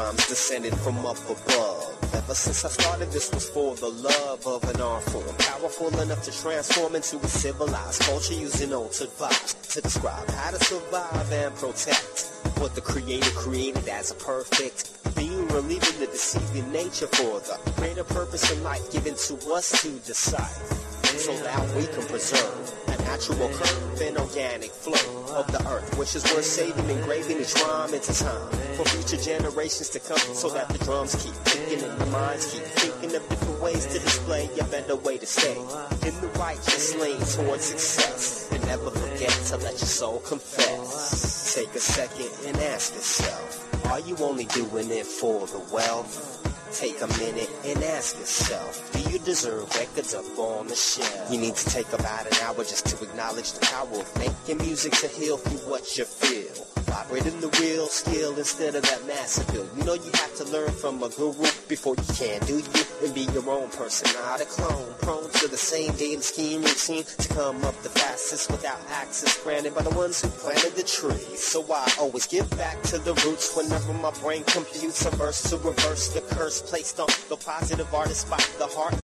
rhymes descended from up above. Ever since I started, this was for the love of an art form, powerful enough to transform into a civilized culture, using altered vibes to describe how to survive and protect what the creator created as a perfect being, relieving the deceiving nature for the greater purpose in life given to us to decide, so that we can preserve a natural curve and organic flow of the earth, which is worth saving, engraving each rhyme into time for future generations to come, so that the drums keep kicking and the minds keep thinking of different ways to display a better way to stay in the righteous lane towards success, and never forget to let your soul confess. Take a second and ask yourself, are you only doing it for the wealth? Take a minute and ask yourself, do you deserve records up on the shelf? You need to take about an hour just to acknowledge the power of making music to heal through what you feel. Operating the real skill instead of that massive bill. You know you have to learn from a guru before you can do you and be your own person, not a clone. Prone to the same daily scheme routine to come up the fastest without access granted by the ones who planted the tree. So I always give back to the roots whenever my brain computes a verse to reverse the curse placed on the positive artist by the heart.